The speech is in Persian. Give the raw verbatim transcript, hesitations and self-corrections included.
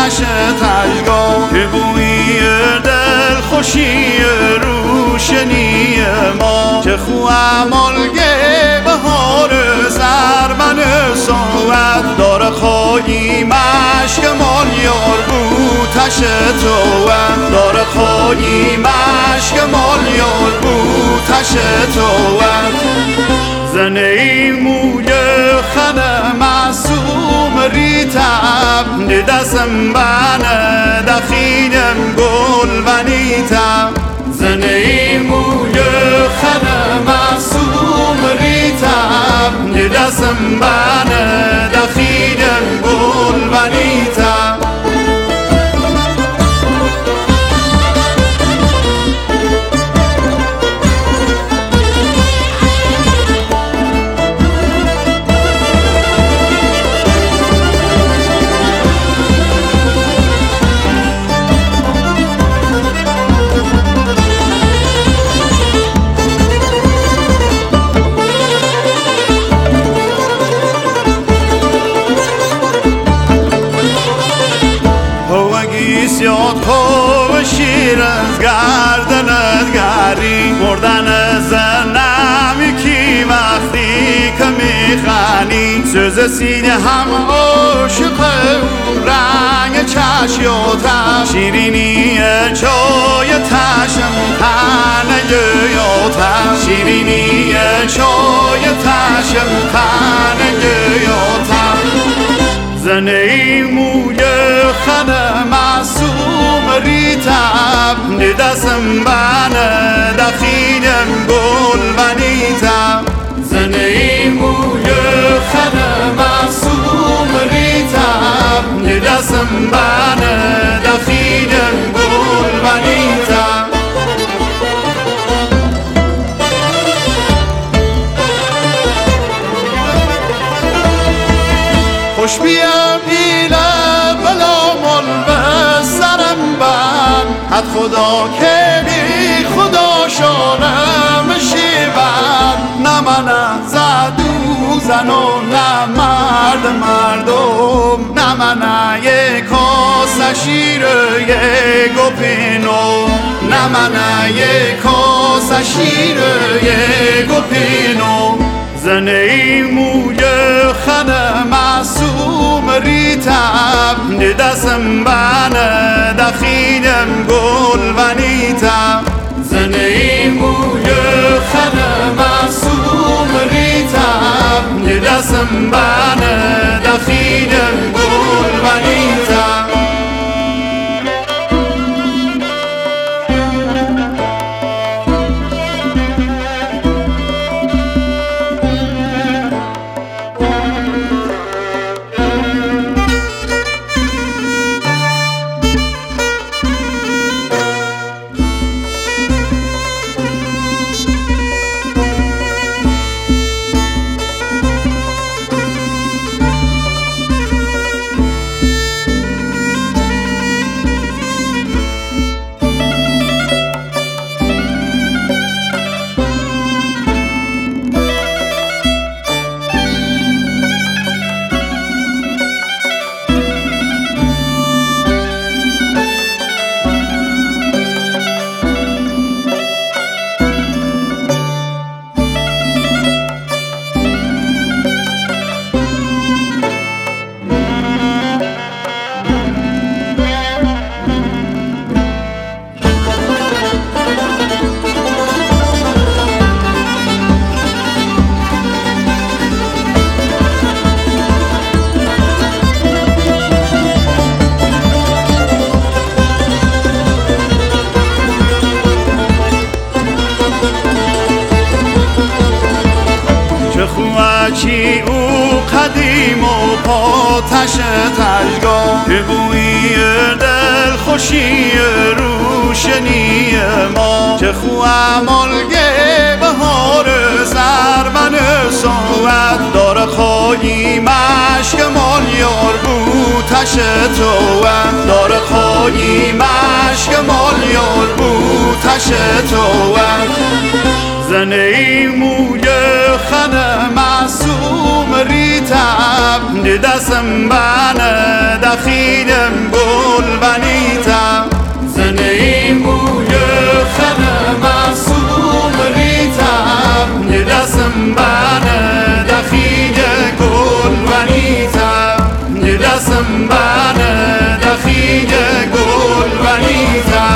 آتش تشگاه که بوی دل خوشی روشنی ما چه خو امالگه بهار سرمن صحبت داره خواهی مشک مال یار بود تش توت داره خواهی مشک مال یار بود تش توت زنه ای موی خنه معصوم ریتب دستم بانه دخینم گل و نیتب زنه ای موی خنه معصوم ریتب دستم بانه دخینم گل و نیتب یاد خوب شیر از گردنت گری مردن زنم کی وقتی که میخنی سوز سینه هم عاشق اون رنگ چشیاتم شیرینی چای تشم تنه یاتم شیرینی چای تشم تنه یاتم زنه ای موی خنه معصوم ریتب دستم بانه دخینم گل و نیتب زنه ای موی خنه معصوم ریتب دستم بانه دخینم گل و نیتب خوش بیم ایله بلا مال به سرم بند حد خدا که بی خدا شانم شیبند نه من زدو زن و نه مرد مردم نه من یک کاس شیر یک گپینو نه من یک کاس شیر یک گپینو زنه ای موی خنه معصوم ریتب دستم بانه دخینم گل و نیتب زنه ای موی خنه معصوم ریتب دستم بانه دخینم گل و نیتب چی او قدیم و پاتش تشگاه که بوی دل خوشی روشنی ما چه خو امالگه بهار سرمن صحبت داره خواهی مشک مال یار بود تش توت داره خواهی مشک مال یار بود تش توت زنه ای موی خنه معصوم ریتب دستم بانه دخینم گل ایتن